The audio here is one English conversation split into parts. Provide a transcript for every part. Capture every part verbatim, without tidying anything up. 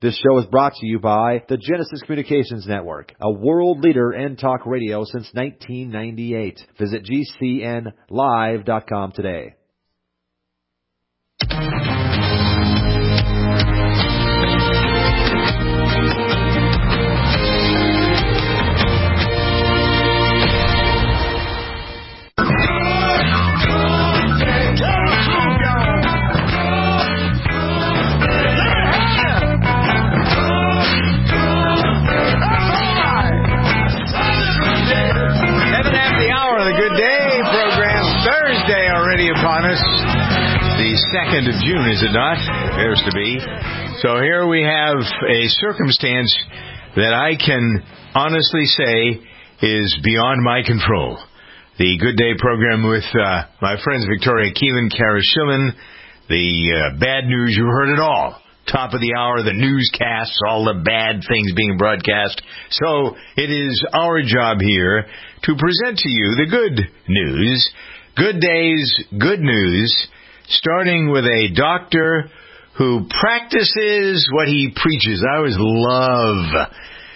This show is brought to you by the Genesis Communications Network, a world leader in talk radio since nineteen ninety-eight. Visit G C N live dot com today. Upon us. The second of June, is it not? Appears to be. So here we have a circumstance that I can honestly say is beyond my control. The Good Day program with uh, my friends Victoria Keelan, Kara Schillen. The uh, bad news, you heard it all. Top of the hour, the newscasts, all the bad things being broadcast. So it is our job here to present to you the good news. Good Day's good news, starting with a doctor who practices what he preaches. I always love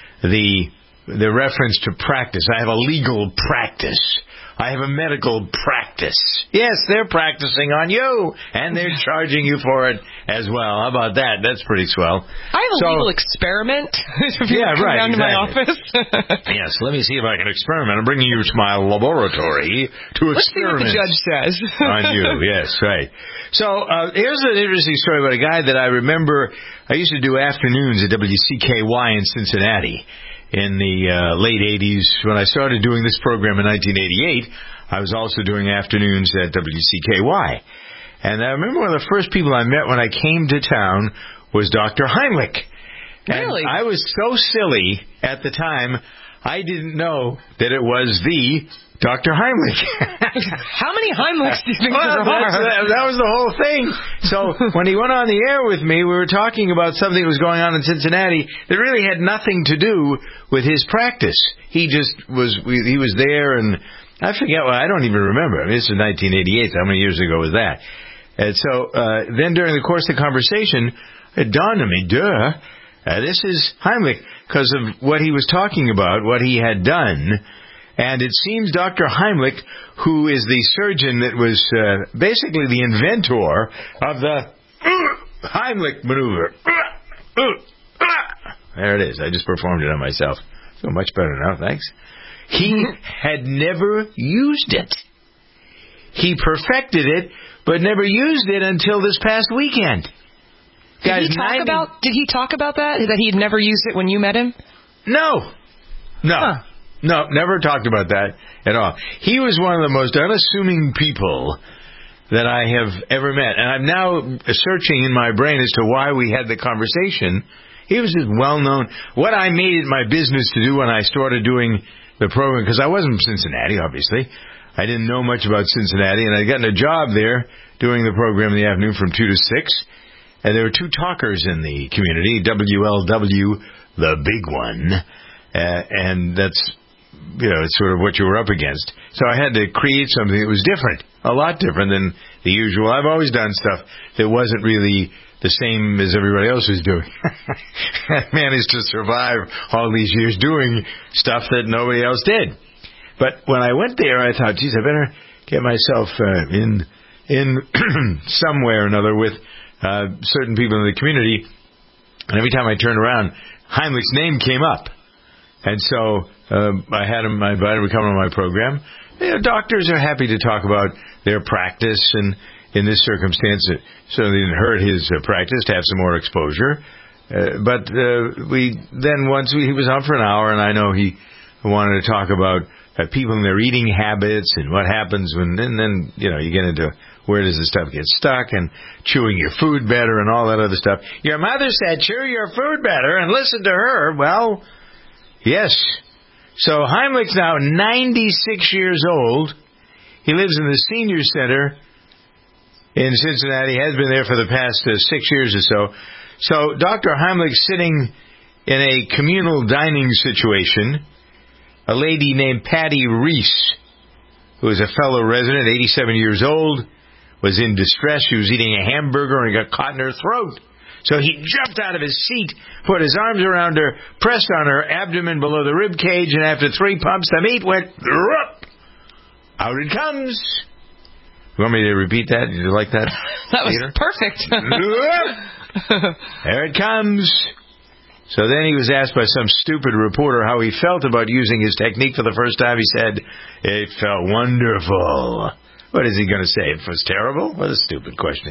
the the reference to practice. I have a legal practice. I have a medical practice. Yes, they're practicing on you, and they're charging you for it as well. How about that? That's pretty swell. I have a so, legal experiment. If you yeah, come right, down exactly. to my office. Yes, let me see if I can experiment. I'm bringing you to my laboratory to Let's see what experiment. the judge says. On you, yes, right. So uh, here's an interesting story about a guy that I remember. I used to do afternoons at W C K Y in Cincinnati. In the uh, late eighties, when I started doing this program in nineteen eighty-eight, I was also doing afternoons at W C K Y. And I remember one of the first people I met when I came to town was Doctor Heimlich. Really? And I was so silly at the time, I didn't know that it was the Doctor Heimlich. How many Heimlichs do you think well, there are? That, that was the whole thing. So when he went on the air with me, we were talking about something that was going on in Cincinnati that really had nothing to do with his practice. He just was, he was there, and I forget, well, I don't even remember. I mean, this was nineteen eighty-eight. How many years ago was that? And so uh, then during the course of the conversation, it dawned on me, duh, uh, this is Heimlich, because of what he was talking about, what he had done. And it seems Doctor Heimlich, who is the surgeon that was uh, basically the inventor of the Heimlich maneuver. There it is. I just performed it on myself. So much better now, thanks. He had never used it. He perfected it, but never used it until this past weekend. Did Guys, he talk ninety about? Did he talk about that? That he'd never used it when you met him? No. No. Huh. No, never talked about that at all. He was one of the most unassuming people that I have ever met. And I'm now searching in my brain as to why we had the conversation. He was just well known. What I made it my business to do when I started doing the program, because I wasn't from Cincinnati, obviously. I didn't know much about Cincinnati, and I'd gotten a job there doing the program in the afternoon from two to six. And there were two talkers in the community, W L W, the big one. Uh, and that's, you know, it's sort of what you were up against. So I had to create something that was different, a lot different than the usual. I've always done stuff that wasn't really the same as everybody else was doing. I managed to survive all these years doing stuff that nobody else did. But when I went there, I thought, geez, I better get myself uh, in in somewhere or another with uh, certain people in the community. And every time I turned around, Heimlich's name came up. And so uh, I had him, I invited him to come on my program. You know, doctors are happy to talk about their practice, and in this circumstance, it certainly didn't hurt his uh, practice to have some more exposure. Uh, but uh, we then once we, he was on for an hour, and I know he wanted to talk about uh, people and their eating habits and what happens when, and then, you know, you get into where does the stuff get stuck and chewing your food better and all that other stuff. Your mother said chew your food better and listen to her. Well, yes. So Heimlich's now ninety-six years old. He lives in the senior center in Cincinnati. He has been there for the past uh, six years or so. So Doctor Heimlich's sitting in a communal dining situation. A lady named Patty Reese, who is a fellow resident, eighty-seven years old, was in distress. She was eating a hamburger and it got caught in her throat. So he jumped out of his seat, put his arms around her, pressed on her abdomen below the rib cage, and after three pumps, the meat went out it comes. You want me to repeat that? Did you like that? That was Peter? perfect. There it comes. So then he was asked by some stupid reporter how he felt about using his technique for the first time. He said, it felt wonderful. What is he going to say? It was terrible? What a stupid question.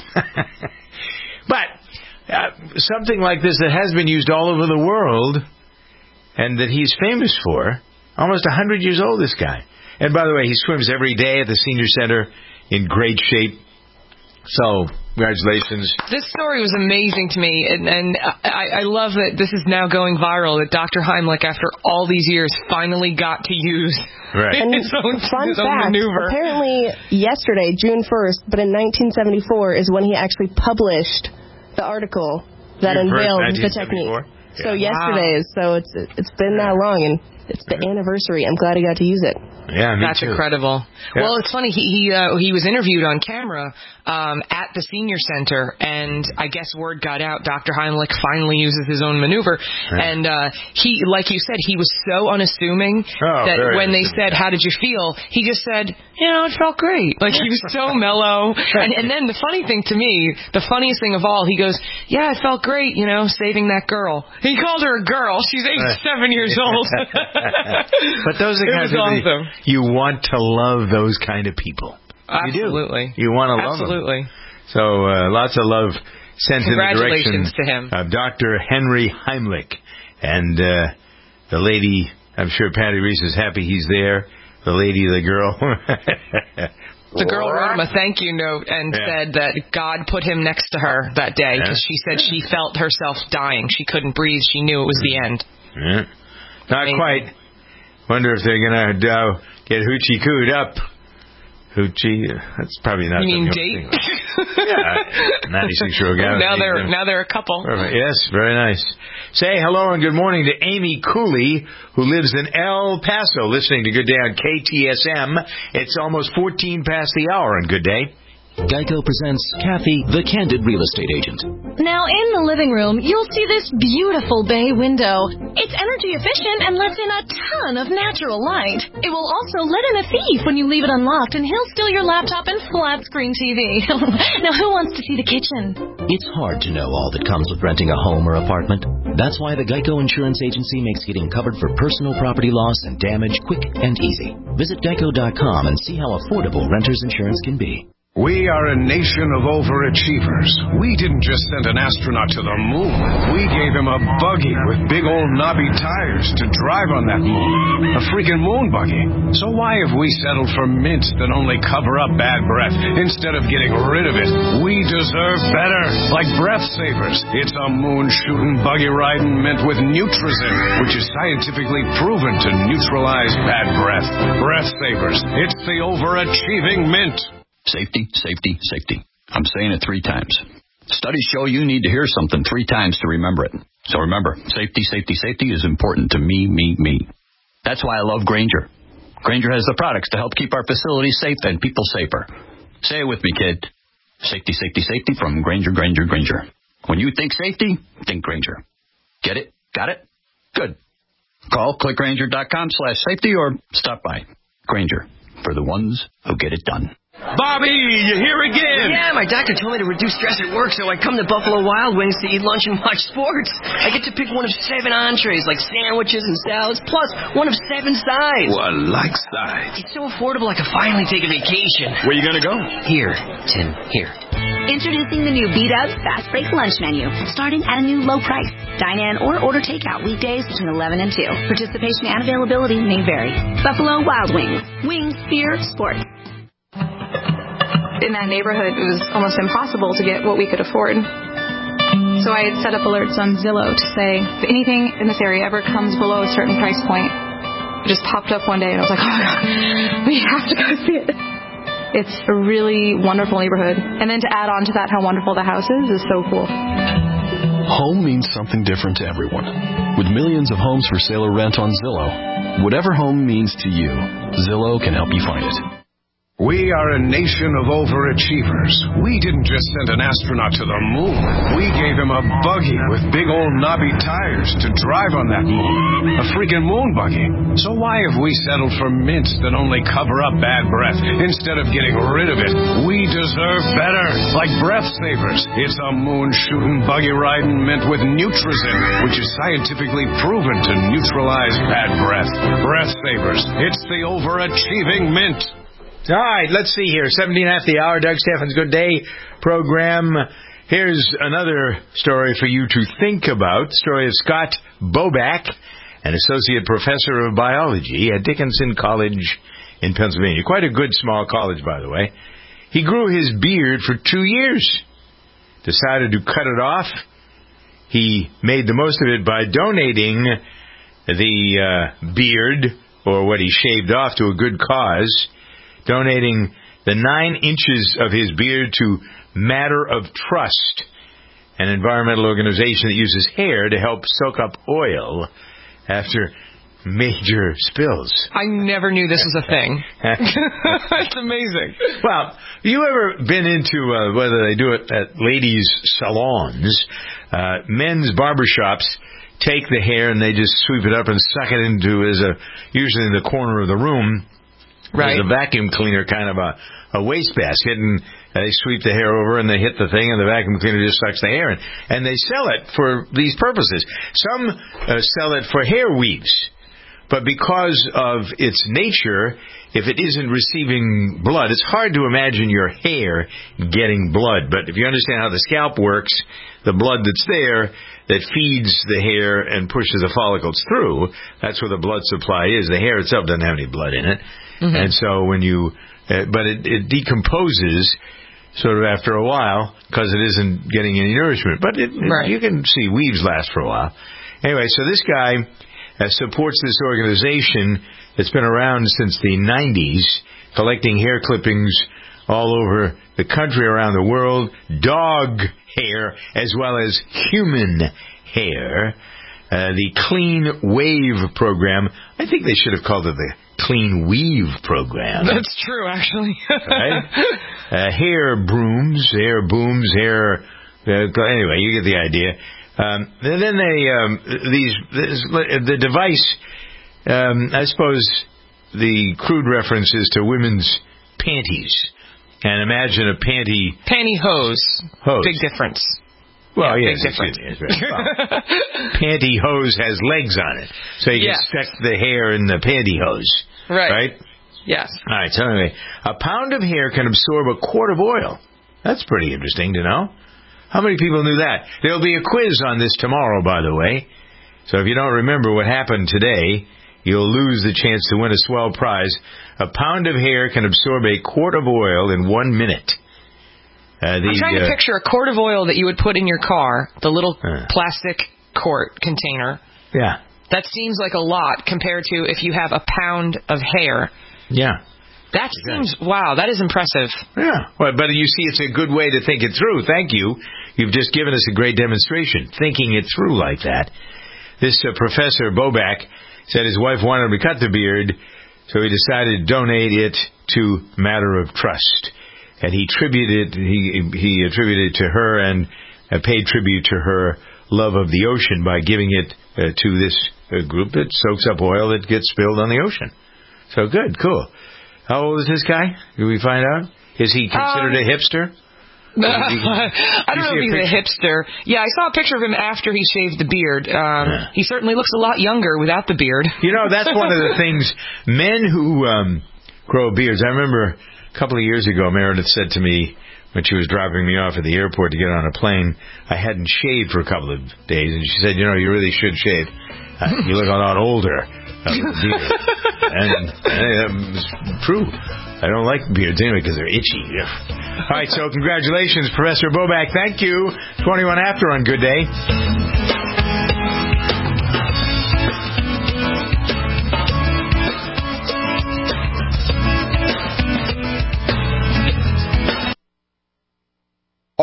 But uh, something like this that has been used all over the world and that he's famous for, almost one hundred years old, this guy. And by the way, he swims every day at the senior center in great shape. So, congratulations. This story was amazing to me, and, and I, I love that this is now going viral, that Doctor Heimlich, after all these years, finally got to use right. And his own, fun his own fact, maneuver. apparently yesterday, June first, but in nineteen seventy-four is when he actually published the article that June first, unveiled the technique. Yeah. So yesterday, Wow. so it's it's been that long, and it's the anniversary. I'm glad he got to use it. Yeah, me That's too. incredible. Yeah. Well, it's funny. He he, uh, he was interviewed on camera um, at the senior center, and I guess word got out. Doctor Heimlich finally uses his own maneuver, Right. and uh, he, like you said, he was so unassuming Oh, that very when they unassuming. said, "How did you feel?" he just said, "You know, it felt great." Like he was so mellow. And, and then the funny thing to me, the funniest thing of all, he goes, "Yeah, it felt great. You know, saving that girl." He called her a girl. She's eighty-seven years old. But those are It kind of was people awesome. you want to love those kind of people. Absolutely. You do. You want to love them. Absolutely. So uh, lots of love sent in the direction Congratulations to him. of Doctor Henry Heimlich. And uh, the lady, I'm sure Patty Reese is happy he's there. The lady, the girl. The girl wrote him a thank you note and Yeah. said that God put him next to her that day because Yeah. she said she felt herself dying. She couldn't breathe. She knew it was the end. Yeah. Not Amazing. quite. Wonder if they're going to uh, get hoochie cooed up. Hoochie, that's probably not You mean something date? Yeah, ninety-six-year-old guy. Now they're now they're a couple. Perfect. Yes, very nice. Say hello and good morning to Amy Cooley, who lives in El Paso, listening to Good Day on K T S M. It's almost fourteen past the hour on Good Day. Geico presents Kathy, the Candid Real Estate Agent. Now, in the living room, you'll see this beautiful bay window. It's energy efficient and lets in a ton of natural light. It will also let in a thief when you leave it unlocked, and he'll steal your laptop and flat-screen T V. Now, who wants to see the kitchen? It's hard to know all that comes with renting a home or apartment. That's why the Geico Insurance Agency makes getting covered for personal property loss and damage quick and easy. Visit geico dot com and see how affordable renter's insurance can be. We are a nation of overachievers. We didn't just send an astronaut to the moon. We gave him a buggy with big old knobby tires to drive on that moon. A freaking moon buggy. So why have we settled for mints that only cover up bad breath instead of getting rid of it? We deserve better. Like Breath Savers. It's a moon-shooting, buggy-riding mint with Nutrizin, which is scientifically proven to neutralize bad breath. Breath Savers. It's the overachieving mint. Safety, safety, safety. I'm saying it three times. Studies show you need to hear something three times to remember it. So remember, safety, safety, safety is important to me, me, me. That's why I love Grainger. Grainger has the products to help keep our facilities safe and people safer. Say it with me, kid. Safety, safety, safety from Grainger, Grainger, Grainger. When you think safety, think Grainger. Get it? Got it? Good. Call click grainger dot com slash safety or stop by. Grainger, for the ones who get it done. Bobby, you're here again. Yeah, my doctor told me to reduce stress at work, so I come to Buffalo Wild Wings to eat lunch and watch sports. I get to pick one of seven entrees, like sandwiches and salads, plus one of seven sides. Well, I like sides. It's so affordable I can finally take a vacation. Where you gonna go? Here, Tim, here. Introducing the new Beat Up Fast Break Lunch Menu, starting at a new low price. Dine in or order takeout weekdays between eleven and two. Participation and availability may vary. Buffalo Wild Wings. Wings, beer, sports. In that neighborhood, it was almost impossible to get what we could afford. So I had set up alerts on Zillow to say, if anything in this area ever comes below a certain price point, it just popped up one day, and I was like, oh my God, we have to go see it. It's a really wonderful neighborhood. And then to add on to that how wonderful the house is is so cool. Home means something different to everyone. With millions of homes for sale or rent on Zillow, whatever home means to you, Zillow can help you find it. We are a nation of overachievers. We didn't just send an astronaut to the moon. We gave him a buggy with big old knobby tires to drive on that moon. A freaking moon buggy. So why have we settled for mints that only cover up bad breath instead of getting rid of it? We deserve better. Like Breath Savers. It's a moon-shooting, buggy-riding mint with Nutrizin, which is scientifically proven to neutralize bad breath. Breath Savers. It's the overachieving mint. All right, let's see here. seventeen after the hour, Doug Steffens' Good Day program. Here's another story for you to think about. The story of Scott Boback, an associate professor of biology at Dickinson College in Pennsylvania. Quite a good small college, by the way. He grew his beard for two years. Decided to cut it off. He made the most of it by donating the uh, beard, or what he shaved off, to a good cause. Donating the nine inches of his beard to Matter of Trust, an environmental organization that uses hair to help soak up oil after major spills. I never knew this was a thing. It's amazing. Well, you ever been into, uh, whether they do it at ladies' salons, uh, men's barbershops, take the hair and they just sweep it up and suck it into, as a, usually in the corner of the room, right. There's a vacuum cleaner, kind of a, a wastebasket, and they sweep the hair over and they hit the thing, and the vacuum cleaner just sucks the hair in. And they sell it for these purposes. Some uh, sell it for hair weaves. But because of its nature, if it isn't receiving blood, it's hard to imagine your hair getting blood. But if you understand how the scalp works, the blood that's there that feeds the hair and pushes the follicles through, that's where the blood supply is. The hair itself doesn't have any blood in it. Mm-hmm. And so when you, uh, but it, it decomposes sort of after a while because it isn't getting any nourishment. But it, right. it, you can see weaves last for a while. Anyway, so this guy uh, supports this organization that's been around since the nineties, collecting hair clippings all over the country, around the world, dog hair as well as human hair. Uh, the Clean Wave program, I think they should have called it the Clean Weave program. That's true, actually. Right? Uh, hair brooms, hair booms, hair... Uh, anyway, you get the idea. Um, and then they... Um, these this, the device, um, I suppose the crude reference is to women's panties. And imagine a panty... Pantyhose. Hose. Big difference. Well, yeah, yes, big difference. It, it's well, pantyhose has legs on it, so you yes. can stick the hair in the pantyhose. Right. Right? Yes. All right, so anyway, a pound of hair can absorb a quart of oil. That's pretty interesting to know. How many people knew that? There'll be a quiz on this tomorrow, by the way. So if you don't remember what happened today, you'll lose the chance to win a swell prize. A pound of hair can absorb a quart of oil in one minute. Uh, the, I'm trying to uh, picture a quart of oil that you would put in your car, the little uh, plastic quart container. Yeah. That seems like a lot compared to if you have a pound of hair. Yeah. That seems, wow, that is impressive. Yeah. Well, but you see, it's a good way to think it through. Thank you. You've just given us a great demonstration, thinking it through like that. This uh, Professor Boback said his wife wanted him to cut the beard, so he decided to donate it to Matter of Trust. And he tributed he he attributed to her and uh, paid tribute to her love of the ocean by giving it uh, to this uh, group that soaks up oil that gets spilled on the ocean. So good, cool. How old is this guy? Did we find out? Is he considered um, a hipster? I don't know if he's a, a hipster. Yeah, I saw a picture of him after he shaved the beard. Um, yeah. He certainly looks a lot younger without the beard. You know, that's one of the things, men who um, grow beards. I remember a couple of years ago, Meredith said to me when she was dropping me off at the airport to get on a plane, I hadn't shaved for a couple of days, and she said, you know, you really should shave. Uh, you look a lot older uh, with a beard. And, and it was true. I don't like beards anyway because they're itchy. All right, so congratulations, Professor Boback. Thank you. twenty-one after on Good Day. Are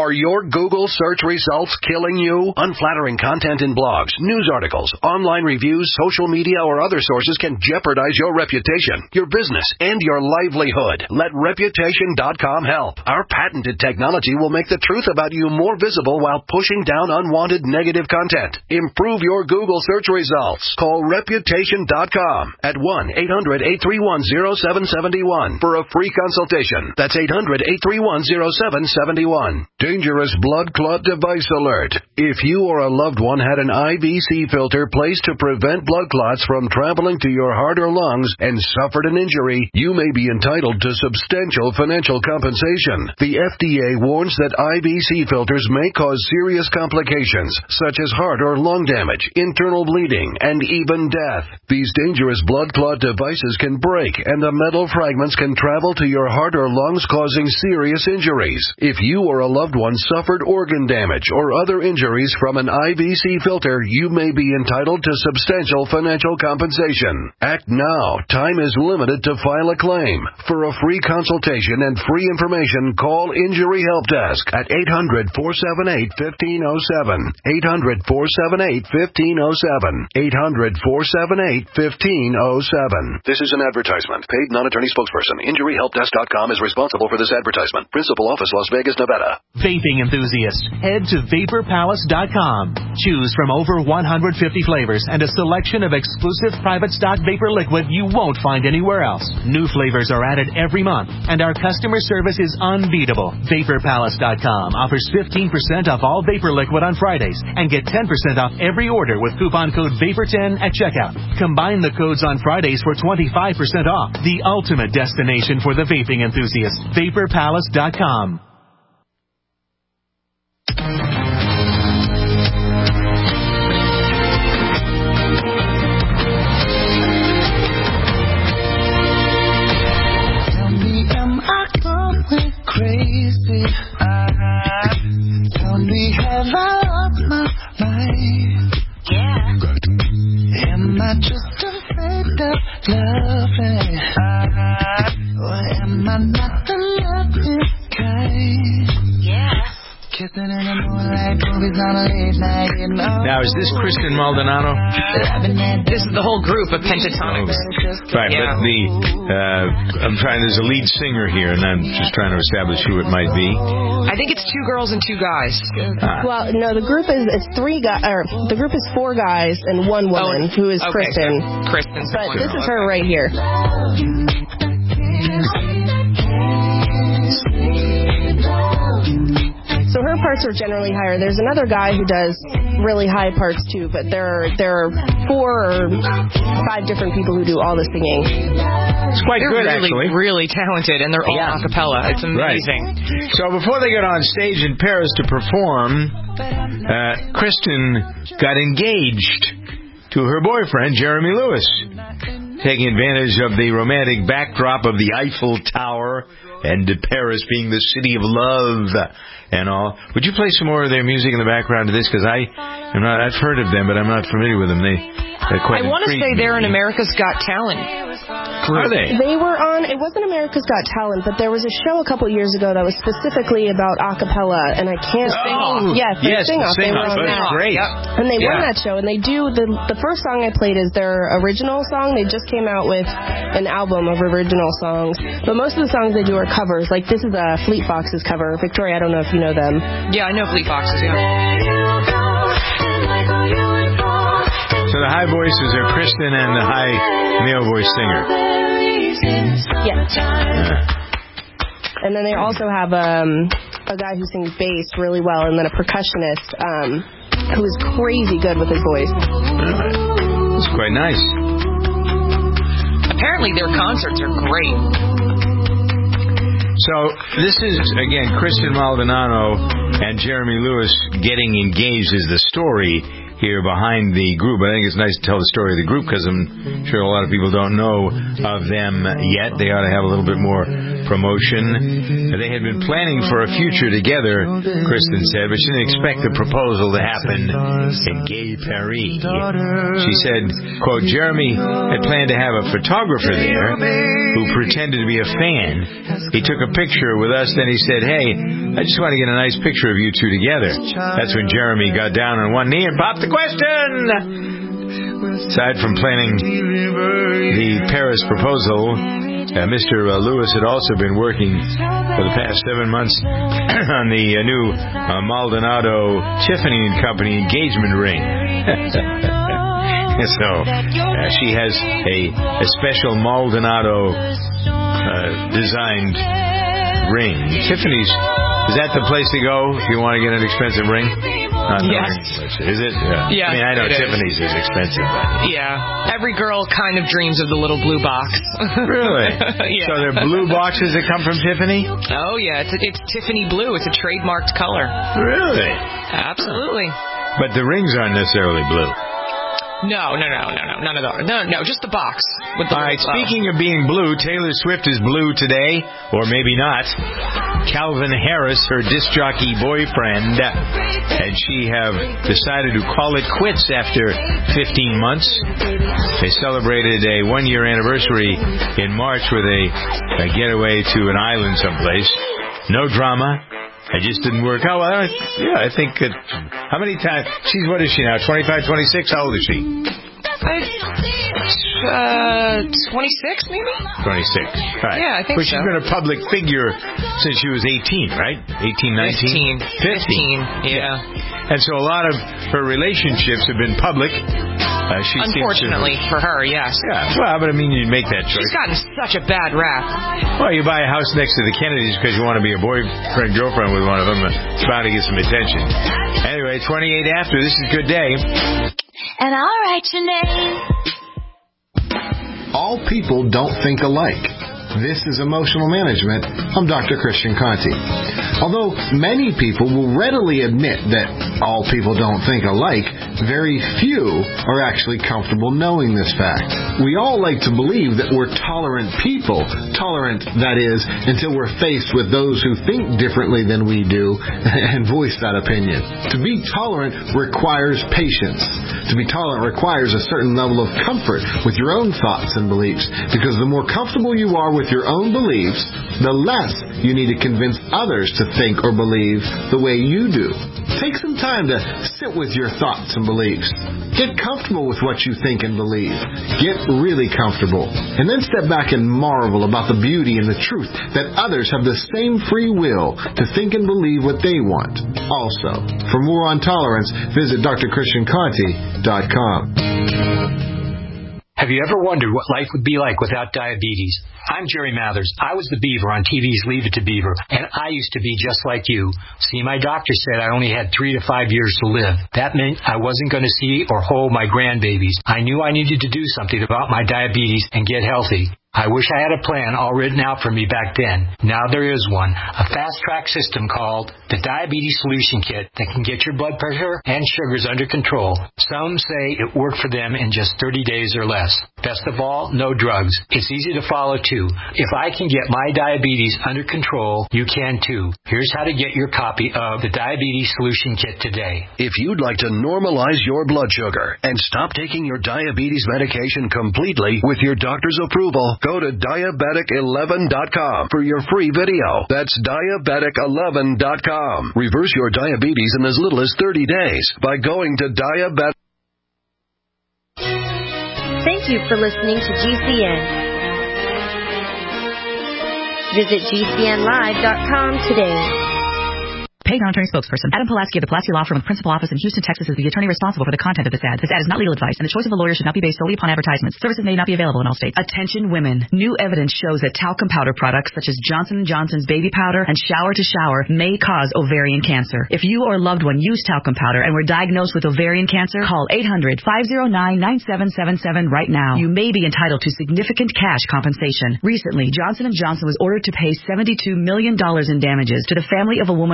Are your Google search results killing you? Unflattering content in blogs, news articles, online reviews, social media, or other sources can jeopardize your reputation, your business, and your livelihood. Let Reputation dot com help. Our patented technology will make the truth about you more visible while pushing down unwanted negative content. Improve your Google search results. Call Reputation dot com at one eight hundred eight three one oh seven seven one for a free consultation. That's eight hundred eight three one oh seven seven one. Dangerous blood clot device alert. If you or a loved one had an I V C filter placed to prevent blood clots from traveling to your heart or lungs and suffered an injury, you may be entitled to substantial financial compensation. The F D A warns that I V C filters may cause serious complications, such as heart or lung damage, internal bleeding, and even death. These dangerous blood clot devices can break, and the metal fragments can travel to your heart or lungs, causing serious injuries. If you or a loved one suffered organ damage or other injuries from an I V C filter, you may be entitled to substantial financial compensation. Act now. Time is limited to file a claim. For a free consultation and free information, call Injury Help Desk at eight hundred four seven eight one five zero seven. eight hundred four seven eight one five zero seven. eight hundred four seven eight one five zero seven. This is an advertisement. Paid non-attorney spokesperson. Injury Help Desk dot com is responsible for this advertisement. Principal office, Las Vegas, Nevada. Vaping enthusiasts, head to Vapor Palace dot com. Choose from over one hundred fifty flavors and a selection of exclusive private stock vapor liquid you won't find anywhere else. New flavors are added every month, and our customer service is unbeatable. Vapor Palace dot com offers fifteen percent off all vapor liquid on Fridays and get ten percent off every order with coupon code Vapor ten at checkout. Combine the codes on Fridays for twenty-five percent off. The ultimate destination for the vaping enthusiast. Vapor Palace dot com. Crazy. Uh, tell me, have I lost my mind? Yeah. Am I just afraid of loving? Uh, or am I not the loving kind? Yeah. Kissing in the moonlight, movies on a late night. You know. Now, is this Kristen Maldonado? This is the whole group of Pentatonics. Right, yeah. but the uh, I'm trying. There's a lead singer here, and I'm just trying to establish who it might be. I think it's two girls and two guys. Ah. Well, no, the group is it's three guys. Or the group is four guys and one woman, oh, who is okay, Kristen. So Kristen's but this girl. is her right here. So her parts are generally higher. There's another guy who does really high parts too, but there are, there are four or five different people who do all the singing. It's quite they're good, really, actually. really talented, and they're all yeah. a cappella. It's amazing. Right. So before they got on stage in Paris to perform, uh, Kristen got engaged to her boyfriend, Jeremy Lewis, taking advantage of the romantic backdrop of the Eiffel Tower and Paris being the city of love and all. Would you play some more of their music in the background of this? Because I am not, I've heard of them, but I'm not familiar with them. They, they're quite I want to say me. they're in America's Got Talent. Are they? They were on, it wasn't America's Got Talent, but there was a show a couple years ago that was specifically about a cappella, and I can't Sing oh, Off. Yes, yes, Sing Off. Sing They were Off. on that. Great. Yep. And they yeah. won that show, and they do, the the first song I played is their original song. They just came out with an album of original songs, but most of the songs they do are covers. Like, this is a Fleet Foxes cover. Victoria, I don't know if you know them. Yeah, I know Fleet Foxes, yeah. So the high voices are Kristen and the high male voice singer. Yes. Yeah. And then they also have um, a guy who sings bass really well, and then a percussionist um, who is crazy good with his voice. It's quite nice. Apparently their concerts are great. So this is, again, Kristen Maldonado and Jeremy Lewis getting engaged is the story here behind the group. I think it's nice to tell the story of the group because I'm sure a lot of people don't know of them yet. They ought to have a little bit more promotion. They had been planning for a future together, Kristen said, but she didn't expect the proposal to happen in Gay Paris. She said, quote, Jeremy had planned to have a photographer there who pretended to be a fan. He took a picture with us, then he said, hey, I just want to get a nice picture of you two together. That's when Jeremy got down on one knee and popped the question. Aside from planning the Paris proposal, uh, Mister Uh, Lewis had also been working for the past seven months on the uh, new uh, Maldonado Tiffany and Company engagement ring. So uh, she has a, a special Maldonado uh, designed ring. Tiffany's, is that the place to go if you want to get an expensive ring? Not yes. Is it? Yeah. yeah. I mean, I know Tiffany's is. is expensive. But. Yeah. Every girl kind of dreams of the little blue box. Really? Yeah. So there are blue boxes that come from Tiffany? Oh, yeah. It's, it's Tiffany blue. It's a trademarked color. Really? Absolutely. But the rings aren't necessarily blue. No, no, no, no, no, none of those. No, no, just the box. With the All right, speaking of being blue, Taylor Swift is blue today, or maybe not. Calvin Harris, her disc jockey boyfriend, and she have decided to call it quits after fifteen months. They celebrated a one-year anniversary in March with a, a getaway to an island someplace. No drama. It just didn't work out. Well, I, yeah, I think it, how many times? She's, what is she now, twenty-five, twenty-six? How old is she? Uh, twenty-six, maybe? twenty-six. Right. Yeah, I think but so. But she's been a public figure since she was eighteen, right? eighteen, nineteen? fifteen. fifteen, yeah. And so a lot of her relationships have been public. Uh, she Unfortunately to, for her, yes. Yeah, well, but I mean, you make that choice. She's gotten such a bad rap. Well, you buy a house next to the Kennedys because you want to be a boyfriend, girlfriend with one of them. It's bound to get some attention. Anyway, twenty-eight after. This is Good Day. And I'll write your name. All people don't think alike. This is Emotional Management. I'm Doctor Christian Conti. Although many people will readily admit that all people don't think alike, very few are actually comfortable knowing this fact. We all like to believe that we're tolerant people, tolerant, that is, until we're faced with those who think differently than we do and voice that opinion. To be tolerant requires patience. To be tolerant requires a certain level of comfort with your own thoughts and beliefs, because the more comfortable you are with your own beliefs, the less you need to convince others to think or believe the way you do. Take some time to sit with your thoughts and beliefs. Get comfortable with what you think and believe. Get really comfortable. And then step back and marvel about the beauty and the truth that others have the same free will to think and believe what they want. Also, for more on tolerance, visit D R Christian Conti dot com. Have you ever wondered what life would be like without diabetes? I'm Jerry Mathers. I was the Beaver on T V's Leave It to Beaver, and I used to be just like you. See, my doctor said I only had three to five years to live. That meant I wasn't going to see or hold my grandbabies. I knew I needed to do something about my diabetes and get healthy. I wish I had a plan all written out for me back then. Now there is one, a fast-track system called the Diabetes Solution Kit that can get your blood pressure and sugars under control. Some say it worked for them in just thirty days or less. Best of all, no drugs. It's easy to follow, too. If I can get my diabetes under control, you can, too. Here's how to get your copy of the Diabetes Solution Kit today. If you'd like to normalize your blood sugar and stop taking your diabetes medication completely with your doctor's approval, go to diabetic eleven dot com for your free video. That's diabetic eleven dot com. Reverse your diabetes in as little as thirty days by going to diabetic. Thank you for listening to G C N. Visit G C N live dot com today. Paid non-attorney spokesperson. Adam Pulaski of the Pulaski Law Firm with principal office in Houston, Texas is the attorney responsible for the content of this ad. This ad is not legal advice, and the choice of a lawyer should not be based solely upon advertisements. Services may not be available in all states. Attention women. New evidence shows that talcum powder products such as Johnson and Johnson's baby powder and shower to shower may cause ovarian cancer. If you or a loved one used talcum powder and were diagnosed with ovarian cancer, call eight hundred, five oh nine, nine seven seven seven right now. You may be entitled to significant cash compensation. Recently, Johnson and Johnson was ordered to pay seventy-two million dollars in damages to the family of a woman who died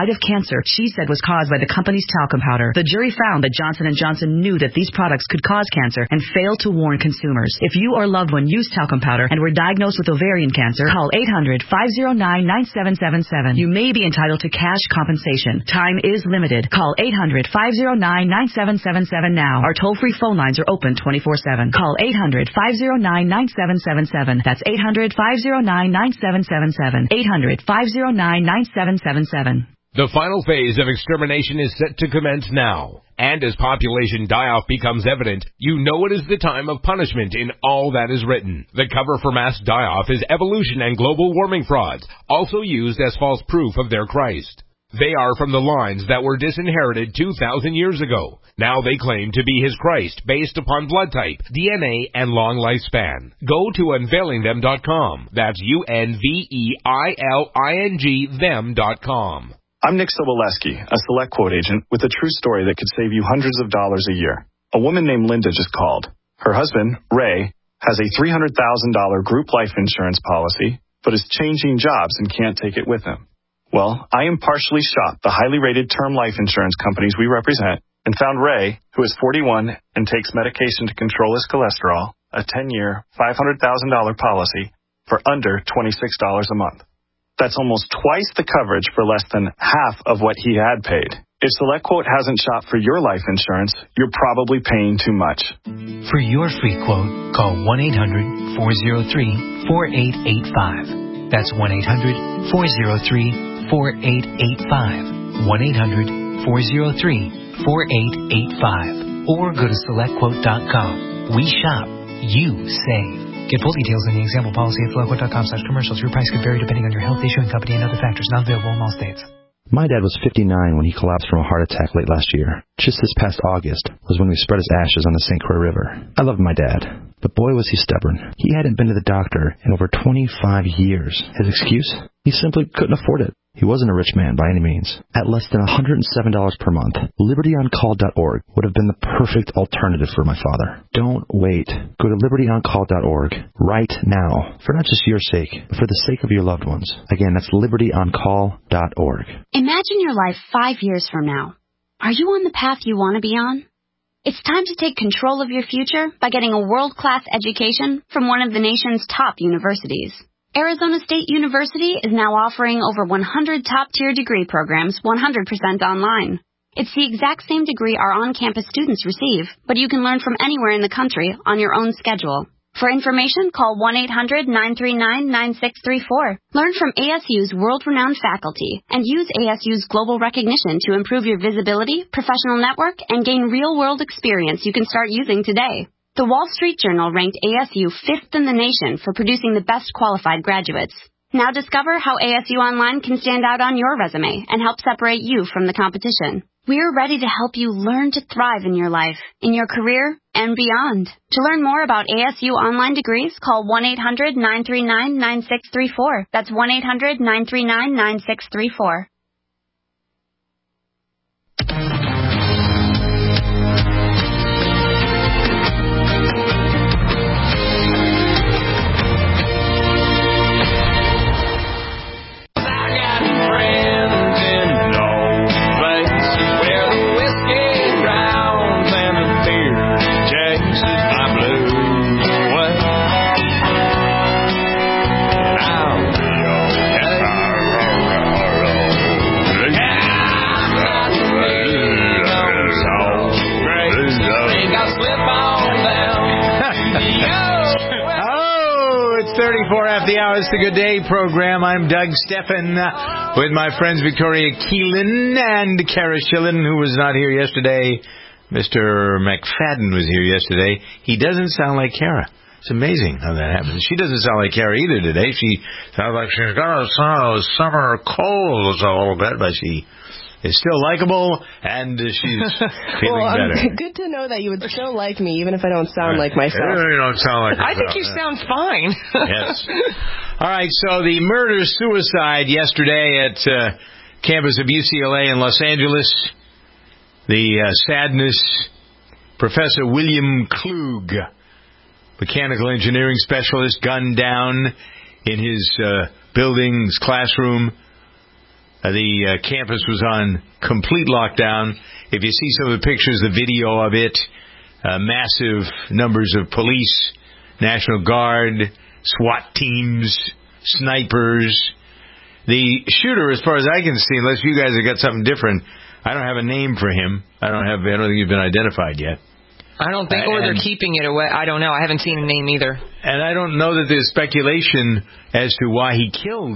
died of cancer she said was caused by the company's talcum powder. The jury found that Johnson and Johnson knew that these products could cause cancer and failed to warn consumers. If you or loved one used talcum powder and were diagnosed with ovarian cancer, call eight hundred, five oh nine, nine seven seven seven. You may be entitled to cash compensation. Time is limited. Call eight hundred, five oh nine, nine seven seven seven now. Our toll-free phone lines are open twenty-four seven. Call eight hundred, five oh nine, nine seven seven seven. That's eight hundred, five oh nine, nine seven seven seven. eight hundred, five oh nine, nine seven seven seven. The final phase of extermination is set to commence now. And as population die-off becomes evident, you know it is the time of punishment in all that is written. The cover for mass die-off is evolution and global warming frauds, also used as false proof of their Christ. They are from the lines that were disinherited two thousand years ago. Now they claim to be his Christ based upon blood type, D N A, and long lifespan. Go to unveiling them dot com. That's U N V E I L I N G them dot com. I'm Nick Soboleski, a Select Quote agent with a true story that could save you hundreds of dollars a year. A woman named Linda just called. Her husband, Ray, has a three hundred thousand dollars group life insurance policy, but is changing jobs and can't take it with him. Well, I impartially shopped the highly rated term life insurance companies we represent and found Ray, who is forty-one and takes medication to control his cholesterol, a ten-year, five hundred thousand dollars policy for under twenty-six dollars a month. That's almost twice the coverage for less than half of what he had paid. If SelectQuote hasn't shopped for your life insurance, you're probably paying too much. For your free quote, call one eight hundred, four oh three, four eight eight five. That's one eight hundred, four oh three, four eight eight five. one eight hundred, four oh three, four eight eight five. Or go to select quote dot com. We shop. You save. Get full details in the example policy at select quote dot com slash commercials. Your price could vary depending on your health, issuing company, and other factors. Not available in all states. My dad was fifty-nine when he collapsed from a heart attack late last year. Just this past August was when we spread his ashes on the Saint Croix River. I loved my dad, but boy was he stubborn. He hadn't been to the doctor in over twenty-five years. His excuse? He simply couldn't afford it. He wasn't a rich man by any means. At less than one hundred seven dollars per month, liberty on call dot org would have been the perfect alternative for my father. Don't wait. Go to liberty on call dot org right now, for not just your sake, but for the sake of your loved ones. Again, that's liberty on call dot org. Imagine your life five years from now. Are you on the path you want to be on? It's time to take control of your future by getting a world-class education from one of the nation's top universities. Arizona State University is now offering over one hundred top-tier degree programs one hundred percent online. It's the exact same degree our on-campus students receive, but you can learn from anywhere in the country on your own schedule. For information, call one eight hundred, nine three nine, nine six three four. Learn from A S U's world-renowned faculty and use A S U's global recognition to improve your visibility, professional network, and gain real-world experience you can start using today. The Wall Street Journal ranked A S U fifth in the nation for producing the best qualified graduates. Now discover how A S U Online can stand out on your resume and help separate you from the competition. We're ready to help you learn to thrive in your life, in your career, and beyond. To learn more about A S U Online degrees, call one eight hundred, nine three nine, nine six three four. That's one eight hundred, nine three nine, nine six three four. thirty-four after the hour. It's the Good Day program. I'm Doug Steffen uh, with my friends Victoria Keelan and Kara Schillen, who was not here yesterday. Mister McFadden was here yesterday. He doesn't sound like Kara. It's amazing how that happens. She doesn't sound like Kara either today. She sounds like she's got a summer cold a little bit, but she is still likable, and she's feeling well, um, better. Good to know that you would still like me, even if I don't sound like myself. You don't sound like I yourself. think you sound fine. Yes. All right, so the murder-suicide yesterday at uh, campus of U C L A in Los Angeles, the uh, sadness, Professor William Klug, mechanical engineering specialist, gunned down in his uh, building's classroom. Uh, the uh, campus was on complete lockdown. If you see some of the pictures, the video of it, uh, massive numbers of police, National Guard, SWAT teams, snipers. The shooter, as far as I can see, unless you guys have got something different, I don't have a name for him. I don't have. I don't think he's been identified yet. I don't think, or they're keeping it away. I don't know. I haven't seen a name either. And I don't know that there's speculation as to why he killed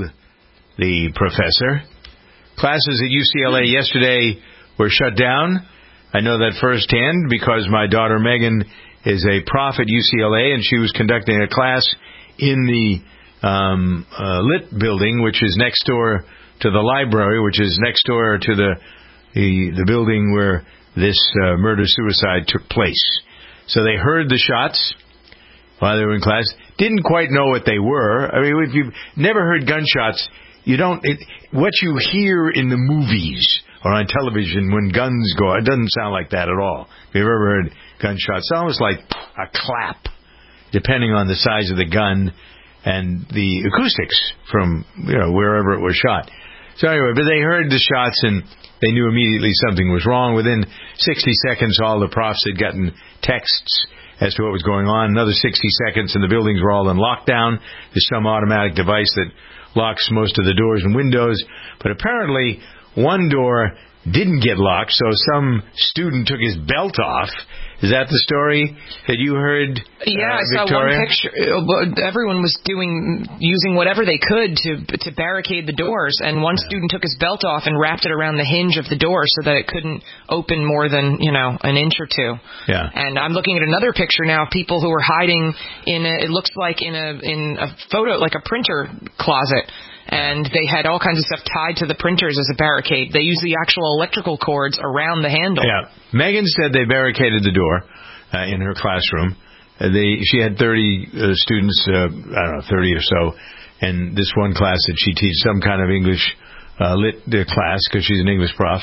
the professor. Classes at U C L A yesterday were shut down. I know that firsthand because my daughter Megan is a prof at U C L A, and she was conducting a class in the um, uh, lit building, which is next door to the library, which is next door to the the, the building where this uh, murder-suicide took place. So they heard the shots while they were in class. Didn't quite know what they were. I mean, if you've never heard gunshots, you don't. It, what you hear in the movies or on television when guns go, it doesn't sound like that at all. If you've ever heard gunshots, it's almost like a clap, depending on the size of the gun and the acoustics from, you know, wherever it was shot. So anyway, but they heard the shots and they knew immediately something was wrong. Within sixty seconds, all the profs had gotten texts as to what was going on. Another sixty seconds and the buildings were all in lockdown. There's some automatic device that locks most of the doors and windows. But apparently one door didn't get locked, so some student took his belt off. Is that the story that you heard, Yeah, uh, I saw Victoria? one picture. Everyone was doing, using whatever they could to to barricade the doors, and one student took his belt off and wrapped it around the hinge of the door so that it couldn't open more than, you know, an inch or two. Yeah. And I'm looking at another picture now of people who are hiding in a, it looks like in a in a photo, like a printer closet. And they had all kinds of stuff tied to the printers as a barricade. They used the actual electrical cords around the handle. Yeah. Megan said they barricaded the door uh, in her classroom. Uh, they She had thirty uh, students, uh, I don't know, thirty or so, in this one class that she teaches, some kind of English uh, lit uh, class, because she's an English prof.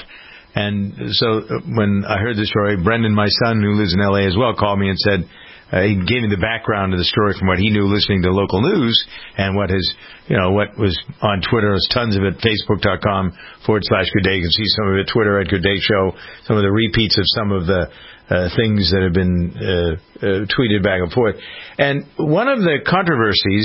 And so uh, when I heard the story, Brendan, my son, who lives in L A as well, called me and said, Uh, he gave me the background of the story from what he knew listening to local news and what his, you know, what was on Twitter. There's tons of it. Facebook.com forward slash Good Day. You can see some of it. Twitter at Good Day Show. Some of the repeats of some of the uh, things that have been uh, uh, tweeted back and forth. And one of the controversies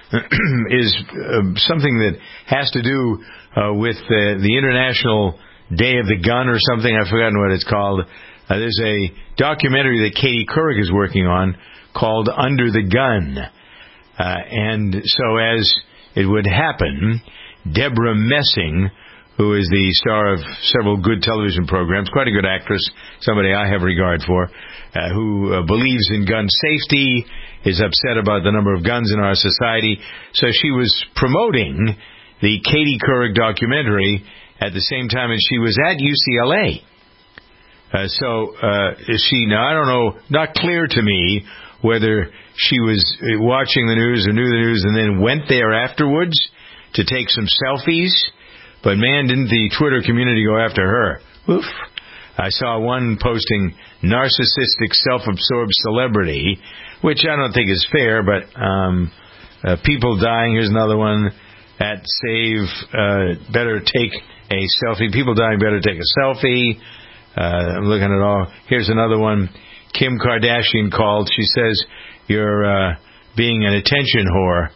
is uh, something that has to do uh, with uh, the International Day of the Gun or something. I've forgotten what it's called. Uh, there's a documentary that Katie Couric is working on called Under the Gun. Uh, and so as it would happen, Deborah Messing, who is the star of several good television programs, quite a good actress, somebody I have regard for, uh, who uh, believes in gun safety, is upset about the number of guns in our society. So she was promoting the Katie Couric documentary at the same time as she was at U C L A. Uh, so, uh, is she, now I don't know, not clear to me whether she was watching the news or knew the news and then went there afterwards to take some selfies. But man, didn't the Twitter community go after her. Oof. I saw one posting narcissistic self-absorbed celebrity, which I don't think is fair, but, um, uh, people dying. Here's another one at Save, uh, better take a selfie. People dying, better take a selfie. Uh, I'm looking at all. Here's another one. Kim Kardashian called. She says, you're uh, being an attention whore.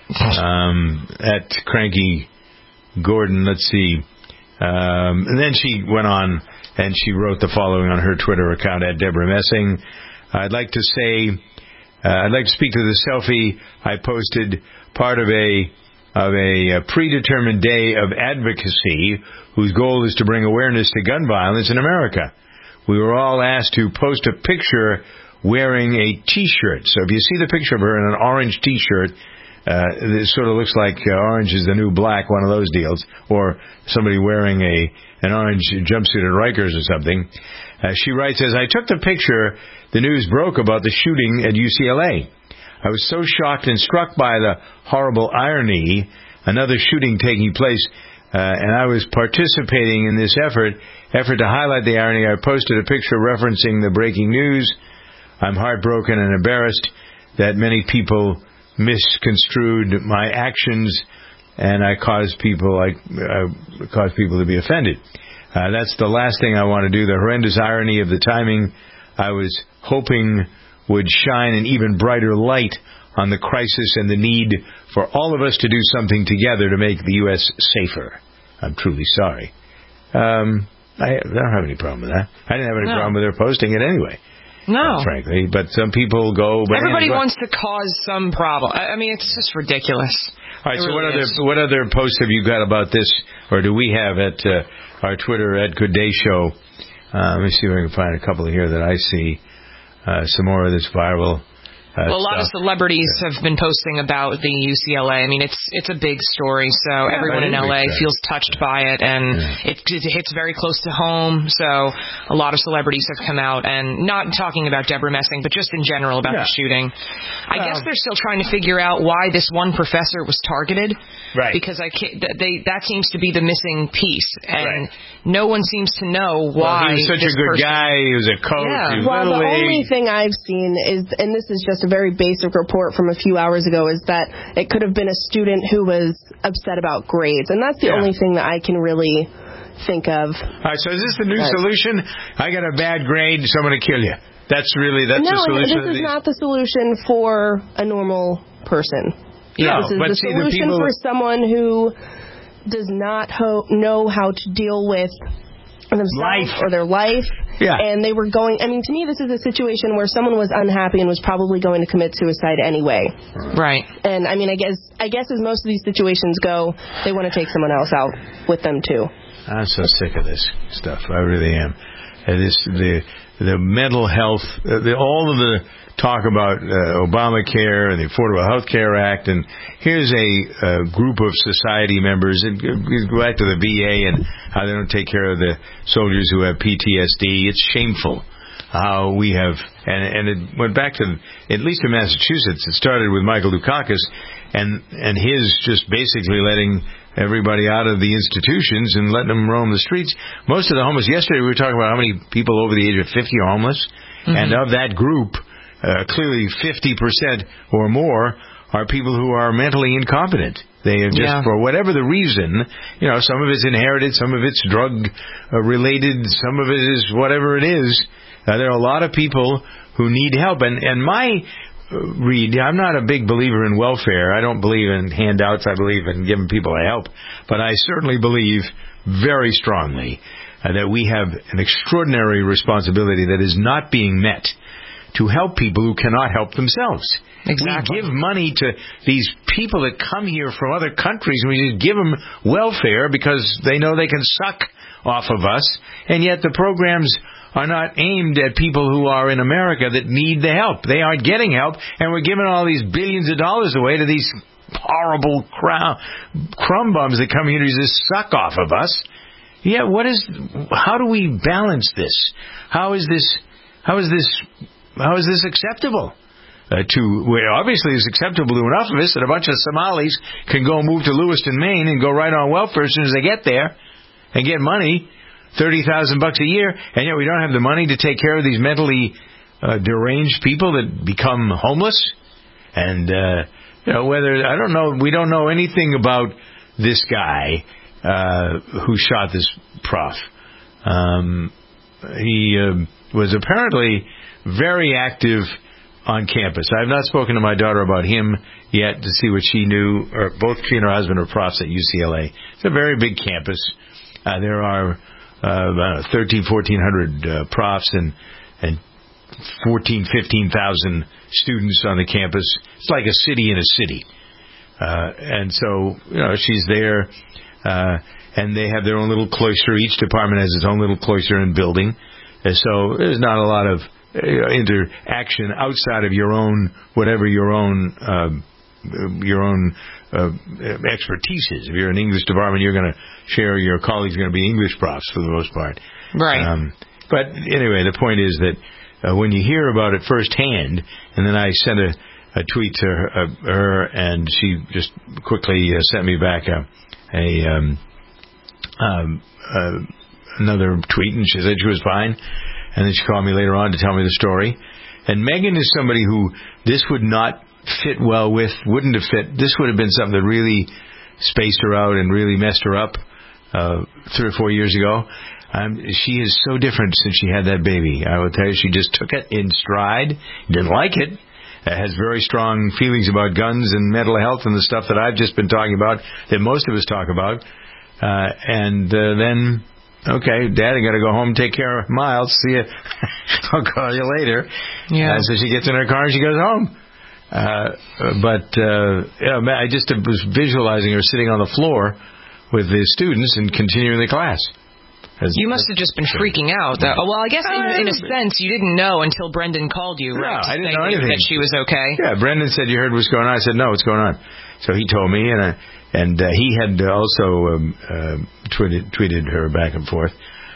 Um, at Cranky Gordon, let's see. Um, and then she went on and she wrote the following on her Twitter account, at Deborah Messing. I'd like to say, uh, I'd like to speak to the selfie I posted, part of a of a, a predetermined day of advocacy whose goal is to bring awareness to gun violence in America. We were all asked to post a picture wearing a T-shirt. So if you see the picture of her in an orange T-shirt, uh, it sort of looks like uh, orange is the new black, one of those deals, or somebody wearing a an orange jumpsuit at Rikers or something. Uh, she writes, as I took the picture, the news broke about the shooting at U C L A. I was so shocked and struck by the horrible irony, another shooting taking place, uh, and I was participating in this effort, effort to highlight the irony. I posted a picture referencing the breaking news. I'm heartbroken and embarrassed that many people misconstrued my actions. and I cause people I, I cause people to be offended. Uh, that's the last thing I want to do. The horrendous irony of the timing I was hoping would shine an even brighter light on the crisis and the need for all of us to do something together to make the U S safer. I'm truly sorry. Um, I, I don't have any problem with that. I didn't have any No. problem with her posting it anyway. No. Uh, frankly, but some people go. But Everybody anyway. wants to cause some problem. I I mean, it's just ridiculous. All right. It So really what other is. what other posts have you got about this, or do we have at uh, our Twitter at Good Day Show? Uh, let me see if I can find a couple here that I see. Uh, some more of this viral. Uh, Well, a lot of stuff. celebrities have been posting about the U C L A. I mean, it's it's a big story, so Yeah, everyone it in is L A big, feels touched by it, and it, it hits very close to home. So a lot of celebrities have come out, and not talking about Deborah Messing, but just in general about Yeah. the shooting. I guess they're still trying to figure out why this one professor was targeted. Right. Because I can't, they that seems to be the missing piece, and no one seems to know why. Well, he was such this a good person, guy. He was a coach. Yeah. He was Well, Little the League. only thing I've seen is, and this is just a very basic report from a few hours ago, is that it could have been a student who was upset about grades, and that's the Yeah. only thing that I can really think of. All right, so is this the new Right. solution? I got a bad grade, so I'm going to kill you. That's really that's no, the solution. this is not the solution for a normal person. No, this is but the see, the solution people- for someone who does not ho- know how to deal with themselves Life. or their life. Yeah. And they were going, I mean, to me, this is a situation where someone was unhappy and was probably going to commit suicide anyway. Right. And I mean, I guess, I guess as most of these situations go, they want to take someone else out with them too. I'm so sick of this stuff. I really am. Uh, this the the mental health, uh, the, all of the talk about uh, Obamacare and the Affordable Health Care Act, and here's a uh, group of society members, and go back to the V A and how they don't take care of the soldiers who have P T S D. It's shameful how we have, and, and it went back to, at least in Massachusetts, it started with Michael Dukakis and, and his just basically letting everybody out of the institutions and letting them roam the streets. Most of the homeless, yesterday we were talking about how many people over the age of fifty are homeless, mm-hmm. and of that group, uh, clearly fifty percent or more are people who are mentally incompetent. They have just, Yeah. for whatever the reason, you know, some of it's inherited, some of it's drug uh, related, some of it is whatever it is. Uh, there are a lot of people who need help, and and my uh, read, I'm not a big believer in welfare. I don't believe in handouts. I believe in giving people help, but I certainly believe very strongly uh, that we have an extraordinary responsibility that is not being met to help people who cannot help themselves. Exactly. We give money to these people that come here from other countries, and we just give them welfare because they know they can suck off of us, and yet the programs are not aimed at people who are in America that need the help. They aren't getting help, and we're giving all these billions of dollars away to these horrible crowd, crumb bums that come here to just suck off of us. Yeah, what is? How do we balance this? How is this? How is this? How is this acceptable? Uh, to well, obviously, it's acceptable to enough of us that a bunch of Somalis can go move to Lewiston, Maine, and go right on welfare as soon as they get there and get money. Thirty thousand bucks a year, and yet we don't have the money to take care of these mentally uh, deranged people that become homeless. And uh, you know, whether I don't know, we don't know anything about this guy uh, who shot this prof. Um, he uh, was apparently very active on campus. I have not spoken to my daughter about him yet to see what she knew. Or both she and her husband are profs at U C L A. It's a very big campus. Uh, there are Uh, thirteen, fourteen hundred uh, profs and and fourteen, fifteen thousand students on the campus. It's like a city in a city, uh, and so you know she's there, uh, and they have their own little cloister. Each department has its own little cloister and building, and so there's not a lot of uh, interaction outside of your own whatever your own. Uh, your own uh, expertise is. If you're in English department, you're going to share, your colleagues are going to be English profs for the most part. Right. Um, but anyway, the point is that uh, when you hear about it firsthand, and then I sent a, a tweet to her, uh, her, and she just quickly uh, sent me back a, a um, um, uh, another tweet, and she said she was fine, and then she called me later on to tell me the story. And Megan is somebody who this would not fit well with, wouldn't have fit. This would have been something that really spaced her out and really messed her up uh, three or four years ago. Um, she is so different since she had that baby. I will tell you, she just took it in stride, didn't like it, uh, has very strong feelings about guns and mental health and the stuff that I've just been talking about, that most of us talk about. Uh, and uh, then, okay, Dad, I got to go home and take care of Miles. See you. I'll call you later. Yeah. Uh, so she gets in her car and she goes home. Uh, but uh, yeah, I just was visualizing her sitting on the floor with the students and continuing the class. As, you must have just been freaking out. That, well, I guess in, in a sense you didn't know until Brendan called you, right? No, I didn't know anything. That she was okay. Yeah, Brendan said, you heard what's going on? I said, no, what's going on? So he told me, and I, and uh, he had also um, uh, tweeted, tweeted her back and forth.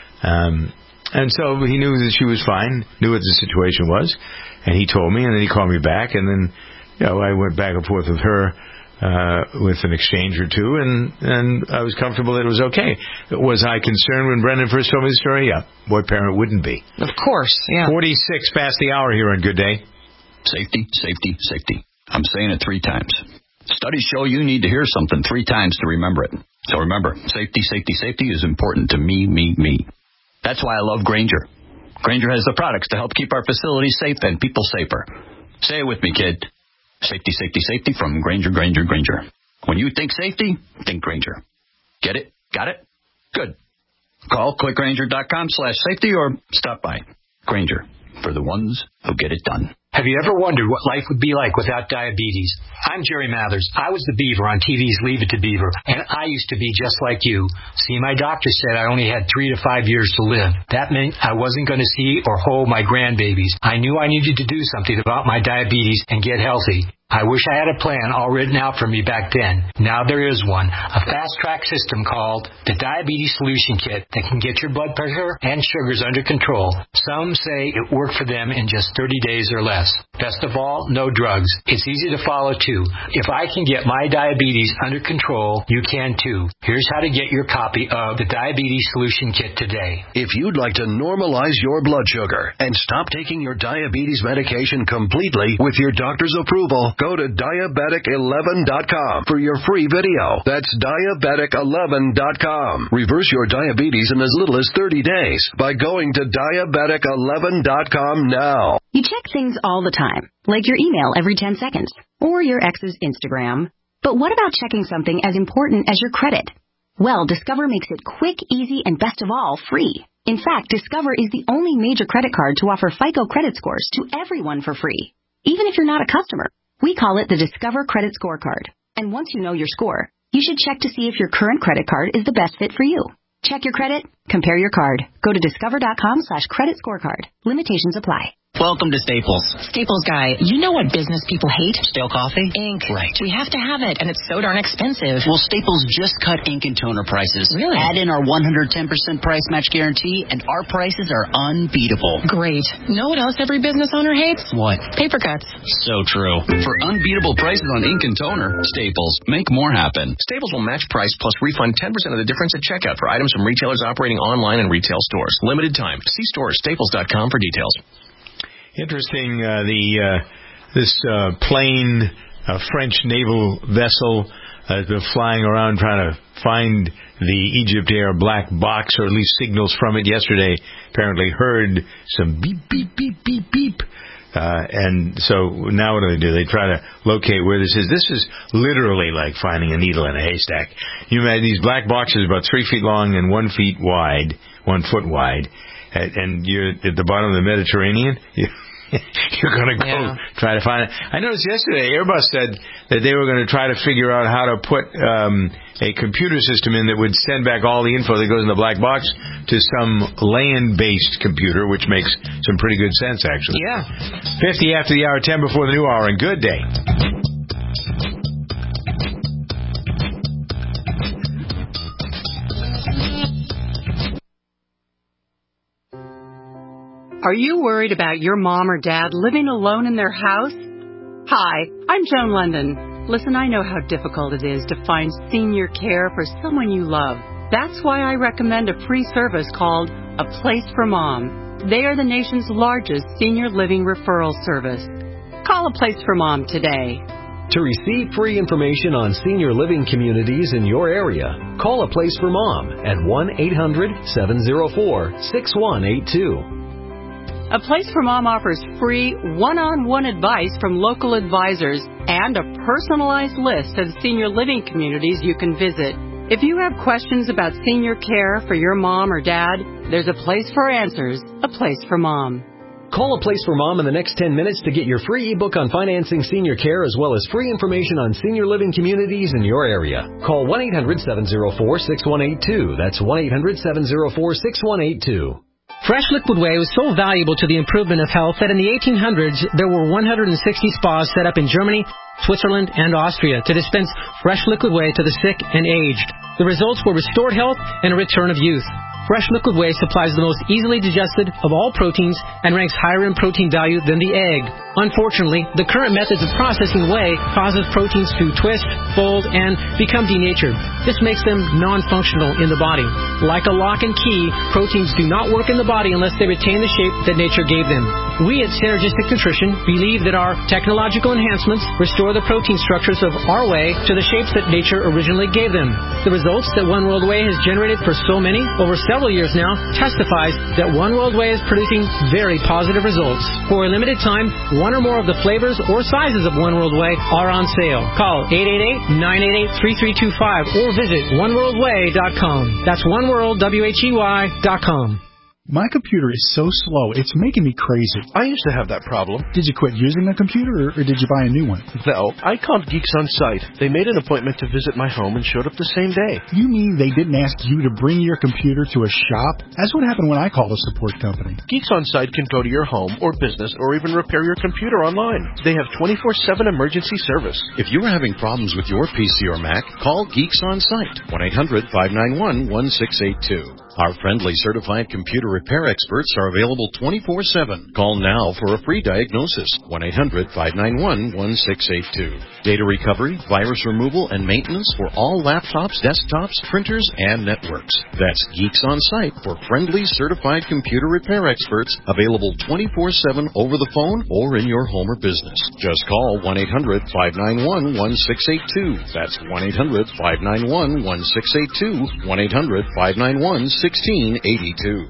Um, and so he knew that she was fine, knew what the situation was, and he told me, and then he called me back, and then you know, I went back and forth with her. Uh, with an exchange or two, and, and I was comfortable that it was okay. Was I concerned when Brendan first told me the story? Yeah. What parent wouldn't be? Of course, yeah. forty-six past the hour here on Good Day. Safety, safety, safety. I'm saying it three times. Studies show you need to hear something three times to remember it. So remember, safety, safety, safety is important to me, me, me. That's why I love Grainger. Grainger has the products to help keep our facilities safe and people safer. Say it with me, kid. Safety, safety, safety from Grainger, Grainger, Grainger. When you think safety, think Grainger. Get it? Got it? Good. Call clickgrainger.com slash safety or stop by. Grainger, for the ones who get it done. Have you ever wondered what life would be like without diabetes? I'm Jerry Mathers. I was the Beaver on T V's Leave It to Beaver, and I used to be just like you. See, my doctor said I only had three to five years to live. That meant I wasn't going to see or hold my grandbabies. I knew I needed to do something about my diabetes and get healthy. I wish I had a plan all written out for me back then. Now there is one, a fast-track system called the Diabetes Solution Kit that can get your blood pressure and sugars under control. Some say it worked for them in just thirty days or less. Best of all, no drugs. It's easy to follow, too. If I can get my diabetes under control, you can, too. Here's how to get your copy of the Diabetes Solution Kit today. If you'd like to normalize your blood sugar and stop taking your diabetes medication completely with your doctor's approval, go to diabetic eleven dot com for your free video. That's diabetic eleven dot com. Reverse your diabetes in as little as thirty days by going to diabetic eleven dot com now. You check things all the time, like your email every ten seconds, or your ex's Instagram. But what about checking something as important as your credit? Well, Discover makes it quick, easy, and best of all, free. In fact, Discover is the only major credit card to offer FICO credit scores to everyone for free, even if you're not a customer. We call it the Discover Credit Scorecard. And once you know your score, you should check to see if your current credit card is the best fit for you. Check your credit, compare your card. Go to discover.com slash credit scorecard. Limitations apply. Welcome to Staples. Staples guy, you know what business people hate? Stale coffee? Ink. Right. We have to have it, and it's so darn expensive. Well, Staples just cut ink and toner prices. Really? Add in our one hundred ten percent price match guarantee, and our prices are unbeatable. Great. Know what else every business owner hates? What? Paper cuts. So true. For unbeatable prices on ink and toner, Staples. Make more happen. Staples will match price plus refund ten percent of the difference at checkout for items from retailers operating online and retail stores. Limited time. See store at staples dot com for details. Interesting, uh, the uh, this uh, plane, uh, French naval vessel, uh, has been flying around trying to find the Egypt Air black box, or at least signals from it. Yesterday, apparently heard some beep, beep, beep, beep, beep. Uh, and so now what do they do? They try to locate where this is. This is literally like finding a needle in a haystack. You imagine these black boxes about three feet long and one feet wide, one foot wide. And you're at the bottom of the Mediterranean, you're going to go yeah. try to find it. I noticed yesterday Airbus said that they were going to try to figure out how to put um, a computer system in that would send back all the info that goes in the black box to some land-based computer, which makes some pretty good sense, actually. Yeah. fifty after the hour, ten before the new hour, and Good Day. Are you worried about your mom or dad living alone in their house? Hi, I'm Joan London. Listen, I know how difficult it is to find senior care for someone you love. That's why I recommend a free service called A Place for Mom. They are the nation's largest senior living referral service. Call A Place for Mom today. To receive free information on senior living communities in your area, call A Place for Mom at one eight hundred seven oh four six one eight two. A Place for Mom offers free one-on-one advice from local advisors and a personalized list of senior living communities you can visit. If you have questions about senior care for your mom or dad, there's a place for answers, A Place for Mom. Call A Place for Mom in the next ten minutes to get your free ebook on financing senior care as well as free information on senior living communities in your area. Call one eight hundred seven oh four six one eight two. That's one eight hundred seven oh four six one eight two. Fresh Liquid Whey was so valuable to the improvement of health that in the eighteen hundreds, there were one hundred sixty spas set up in Germany, Switzerland, and Austria to dispense fresh liquid whey to the sick and aged. The results were restored health and a return of youth. Fresh Liquid Whey supplies the most easily digested of all proteins and ranks higher in protein value than the egg. Unfortunately, the current methods of processing whey causes proteins to twist, fold, and become denatured. This makes them non-functional in the body. Like a lock and key, proteins do not work in the body unless they retain the shape that nature gave them. We at Synergistic Nutrition believe that our technological enhancements restore the protein structures of our whey to the shapes that nature originally gave them. The results that One World Whey has generated for so many, over several years now, testifies that One World Whey is producing very positive results. For a limited time, one or more of the flavors or sizes of One World Whey are on sale. Call eight eight eight, nine eight eight, three three two five or visit one world whey dot com. That's oneworld, W H E Y, dot com. My computer is so slow, it's making me crazy. I used to have that problem. Did you quit using the computer, or, or did you buy a new one? No, I called Geeks on Site. They made an appointment to visit my home and showed up the same day. You mean they didn't ask you to bring your computer to a shop? That's what happened when I called a support company. Geeks on Site can go to your home or business or even repair your computer online. They have twenty-four seven emergency service. If you're having problems with your P C or Mac, call Geeks on Site, one eight hundred, five nine one, one six eight two. Our friendly certified computer repair experts are available twenty-four seven. Call now for a free diagnosis, one eight hundred, five nine one, one six eight two. Data recovery, virus removal, and maintenance for all laptops, desktops, printers, and networks. That's Geeks on Site for friendly certified computer repair experts, available twenty-four seven over the phone or in your home or business. Just call one eight hundred, five nine one, one six eight two. That's one eight hundred, five nine one, one six eight two, one eight hundred, five nine one, sixteen eighty-two.